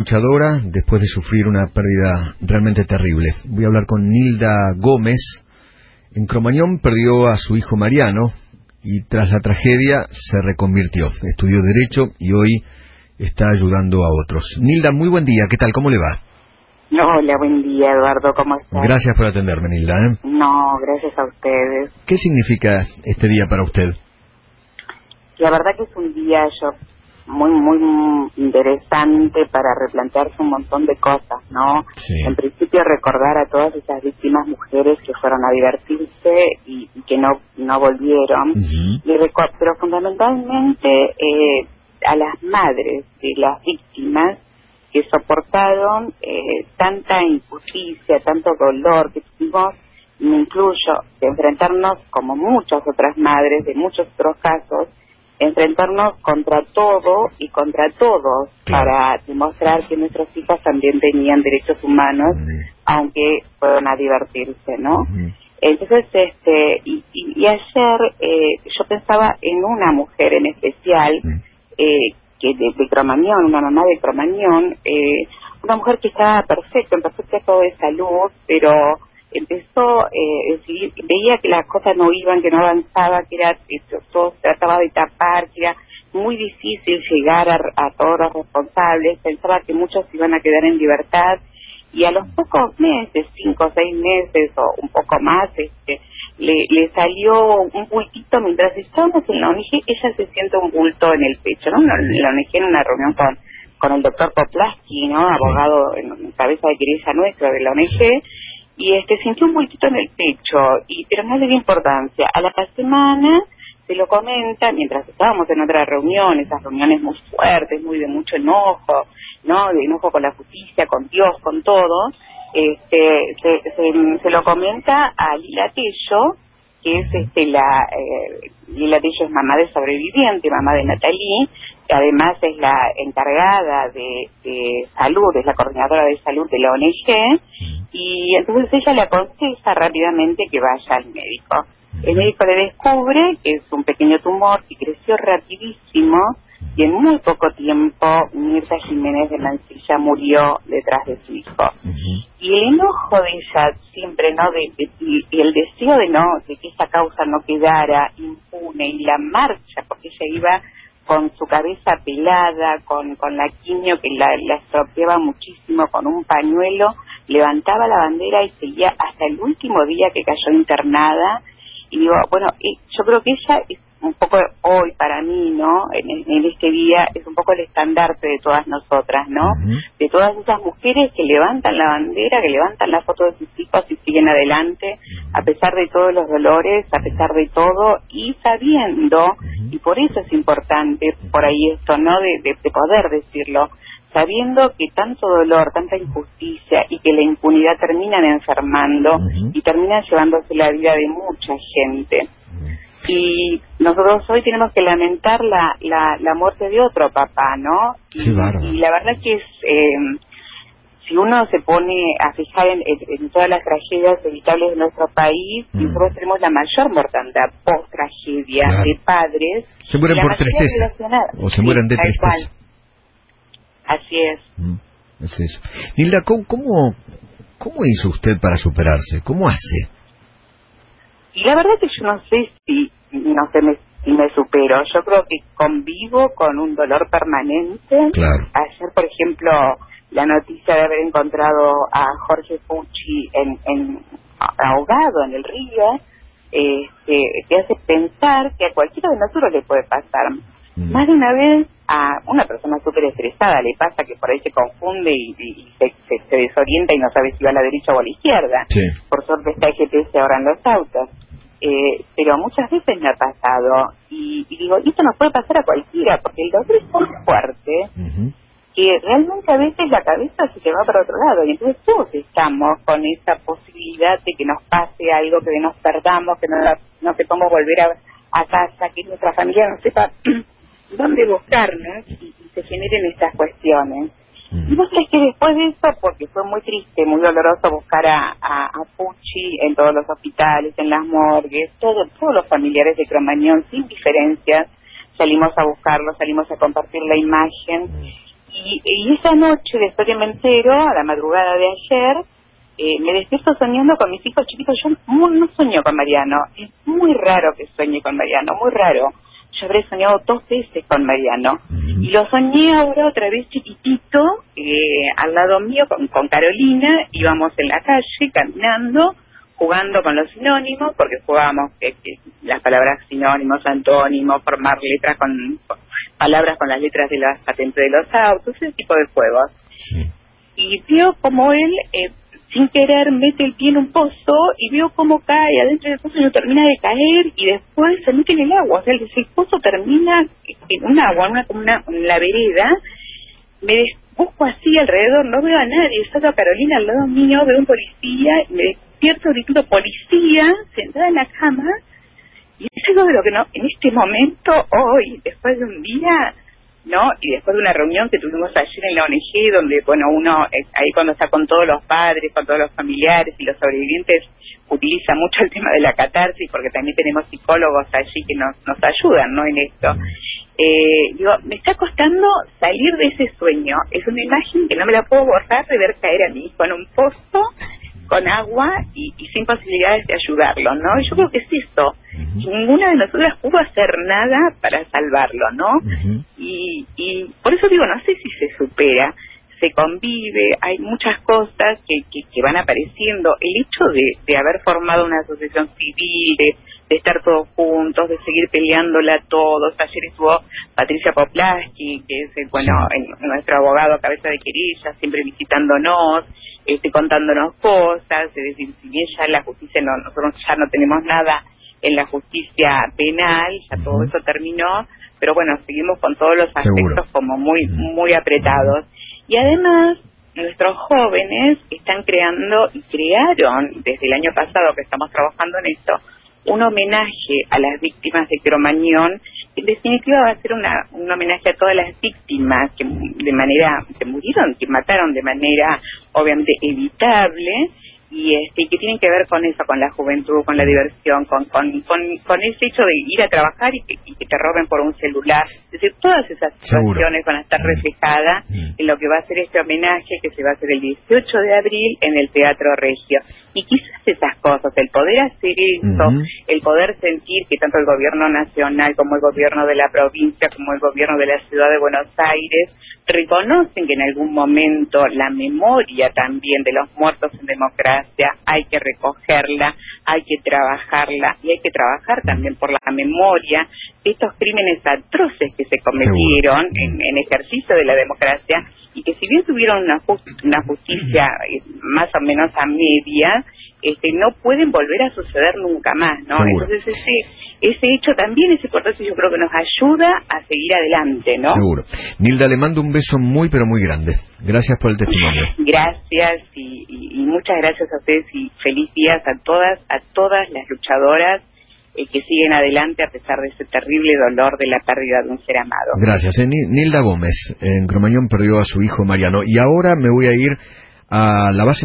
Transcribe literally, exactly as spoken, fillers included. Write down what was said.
Luchadora después de sufrir una pérdida realmente terrible. Voy a hablar con Nilda Gómez. En Cromañón perdió a su hijo Mariano y tras la tragedia se reconvirtió. Estudió Derecho y hoy está ayudando a otros. Nilda, muy buen día. ¿Qué tal? ¿Cómo le va? Hola, buen día, Eduardo. ¿Cómo estás? Gracias por atenderme, Nilda. ¿eh? No, gracias a ustedes. ¿Qué significa este día para usted? La verdad que es un día yo muy, muy interesante para replantearse un montón de cosas, ¿no? Sí. En principio recordar a todas esas víctimas mujeres que fueron a divertirse y, y que no no volvieron. Uh-huh. Y reco- pero fundamentalmente eh, a las madres de las víctimas que soportaron eh, tanta injusticia, tanto dolor que tuvimos, y me incluyo, de enfrentarnos como muchas otras madres de muchos otros casos, enfrentarnos contra todo y contra todos, claro, para demostrar que nuestros hijos también tenían derechos humanos, uh-huh, aunque fueron a divertirse, ¿no? uh-huh. Entonces, este, y, y, y ayer eh, yo pensaba en una mujer en especial, Uh-huh. eh, que de, de Cromañón, una mamá de Cromañón, eh, una mujer que estaba perfecta, en perfecto estado de salud, pero empezó, eh, decidir, veía que las cosas no iban, que no avanzaba, que era que todo se trataba de tapar, que era muy difícil llegar a, a todos los responsables, pensaba que muchos iban a quedar en libertad, y a los pocos meses, cinco o seis meses o un poco más, este, le, le salió un bultito mientras estábamos en la O N G. Ella se siente un bulto en el pecho, ¿no? En la O N G, en una reunión con, con el doctor Poplaski, ¿no? Abogado en, en cabeza de querella nuestra de la O N G, y este sintió un bultito en el pecho, y pero no le dio importancia. A la semana se lo comenta, mientras estábamos en otra reunión, esas reuniones muy fuertes, muy de mucho enojo, ¿no? De enojo con la justicia, con Dios, con todo. Este, se, se, se lo comenta a Lila Tello, que es este la eh, Lila Tello es mamá de sobreviviente, mamá de Natalie, que además es la encargada de, de salud, es la coordinadora de salud de la O N G, y entonces ella le aconseja rápidamente que vaya al médico. El médico le descubre que es un pequeño tumor que creció rapidísimo, y en muy poco tiempo Mirta Jiménez de Mansilla murió detrás de su hijo. Uh-huh. Y el enojo de ella siempre, ¿no? De, de, y el deseo de no de que esa causa no quedara impune, y la marcha, porque ella iba con su cabeza pelada, con, con la quimio que la, la estropeaba muchísimo, con un pañuelo, levantaba la bandera y seguía hasta el último día que cayó internada. Y digo, bueno, yo creo que ella es un poco hoy para mí, ¿no? En, en este día es un poco el estandarte de todas nosotras, ¿no? Uh-huh. De todas esas mujeres que levantan la bandera, que levantan la foto de sus hijos y siguen adelante, a pesar de todos los dolores, a pesar de todo, y sabiendo, uh-huh. y por eso es importante por ahí esto, ¿no? De, de, de poder decirlo, sabiendo que tanto dolor, tanta injusticia y que la impunidad terminan enfermando, uh-huh. y terminan llevándose la vida de mucha gente. Uh-huh. Y nosotros hoy tenemos que lamentar la, la, la muerte de otro papá, ¿no? Y, y la verdad que es, eh, si uno se pone a fijar en, en, en todas las tragedias evitables de nuestro país, uh-huh. nosotros tenemos la mayor mortandad post-tragedia, claro, de padres. Se mueren por tristeza, o se mueren de tristeza. Cual. Así es. Mm, es eso. Nilda, ¿cómo, cómo, ¿cómo hizo usted para superarse? ¿Cómo hace? Y la verdad que yo no sé si, no sé me, si me supero. Yo creo que convivo con un dolor permanente. Claro. Ayer, por ejemplo, la noticia de haber encontrado a Jorge Pucci en, en, ahogado en el río, este, te hace pensar que a cualquiera de nosotros le puede pasar. Mm. Más de una vez a una persona súper estresada le pasa que por ahí se confunde y, y, y se, se, se desorienta y no sabe si va a la derecha o a la izquierda. Sí. Por suerte está el G P S ahora en los autos. Eh, pero muchas veces me ha pasado y, y digo, esto nos puede pasar a cualquiera, porque el dolor es muy fuerte, uh-huh. que realmente a veces la cabeza se te va para otro lado, y entonces todos estamos con esa posibilidad de que nos pase algo, que nos perdamos, que no, no sepamos volver a, a casa, que nuestra familia no sepa dónde buscarnos, y, y se generen estas cuestiones. Y no sé, es que después de eso, porque fue muy triste, muy doloroso buscar a, a, a Pucci en todos los hospitales, en las morgues, todo, todos los familiares de Cromañón, sin diferencias, salimos a buscarlo, salimos a compartir la imagen, Y, y esa noche, después que me entero, a la madrugada de ayer, eh, me despierto soñando con mis hijos chiquitos. Yo no, no sueño con Mariano, es muy raro que sueñe con Mariano, muy raro. Yo habré soñado dos veces con Mariano, y lo soñé ahora otra vez chiquitito, eh, al lado mío con, con Carolina. Íbamos en la calle caminando, jugando con los sinónimos, porque jugábamos eh, eh, las palabras sinónimos, antónimos, formar letras con, con palabras con las letras de las patentes de los autos, ese tipo de juegos. Sí. Y veo como él, eh, sin querer, mete el pie en un pozo, y veo cómo cae adentro del pozo y no termina de caer, y después se mete en el agua. O sea, el, el pozo termina en un agua, en una, una, en la vereda. Me des, busco así alrededor, no veo a nadie, salgo a Carolina al lado mío, veo un policía, y me despierto gritando policía, sentada en la cama. Y es algo de lo que no, en este momento, hoy, después de un día, ¿no? Y después de una reunión que tuvimos ayer en la O N G, donde, bueno, uno, eh, ahí cuando está con todos los padres, con todos los familiares y los sobrevivientes, utiliza mucho el tema de la catarsis, porque también tenemos psicólogos allí que nos, nos ayudan, ¿no? En esto. Eh, digo, me está costando salir de ese sueño. Es una imagen que no me la puedo borrar, de ver caer a mi hijo en un pozo, con agua y, y sin posibilidades de ayudarlo, ¿no? Y yo creo que es eso. Uh-huh. Ninguna de nosotras pudo hacer nada para salvarlo, ¿no? Uh-huh. y, y por eso digo, no sé si se supera, se convive, hay muchas cosas que, que, que van apareciendo. El hecho de, de haber formado una asociación civil, de, de estar todos juntos, de seguir peleándola todos. Ayer estuvo Patricia Poplaski, que es, bueno, sí. en, nuestro abogado cabeza de querella, siempre visitándonos, este, contándonos cosas, es decir, si bien ya la justicia, no, nosotros ya no tenemos nada en la justicia penal, ya uh-huh. todo eso terminó, pero bueno, seguimos con todos los aspectos Seguro. como muy, uh-huh. muy apretados. Y además, nuestros jóvenes están creando, y crearon desde el año pasado que estamos trabajando en esto, un homenaje a las víctimas de Cromañón. En definitiva va a ser una, un homenaje a todas las víctimas que de manera que murieron, que mataron de manera obviamente evitable, y este que tienen que ver con eso, con la juventud, con la diversión, con con con, con ese hecho de ir a trabajar y que, y que te roben por un celular. Es decir, todas esas situaciones van a estar reflejadas en lo que va a ser este homenaje, que se va a hacer el dieciocho de abril en el Teatro Regio. Y quizás esas cosas, el poder hacer eso, uh-huh. el poder sentir que tanto el gobierno nacional como el gobierno de la provincia, como el gobierno de la ciudad de Buenos Aires, reconocen que en algún momento la memoria también de los muertos en democracia hay que recogerla, hay que trabajarla, y hay que trabajar también por la memoria de estos crímenes atroces que se cometieron en, en ejercicio de la democracia, y que si bien tuvieron una, just, una justicia eh, más o menos a media, este, no pueden volver a suceder nunca más, ¿no? Seguro. Entonces ese ese hecho también es importante, y yo creo que nos ayuda a seguir adelante, ¿no? Seguro. Nilda, le mando un beso muy pero muy grande. Gracias por el testimonio. Gracias y, y, y muchas gracias a ustedes, y feliz días a todas, a todas las luchadoras eh, que siguen adelante a pesar de ese terrible dolor de la pérdida de un ser amado. Gracias. Eh, Nilda Gómez, en Cromañón, perdió a su hijo Mariano. Y ahora me voy a ir a la base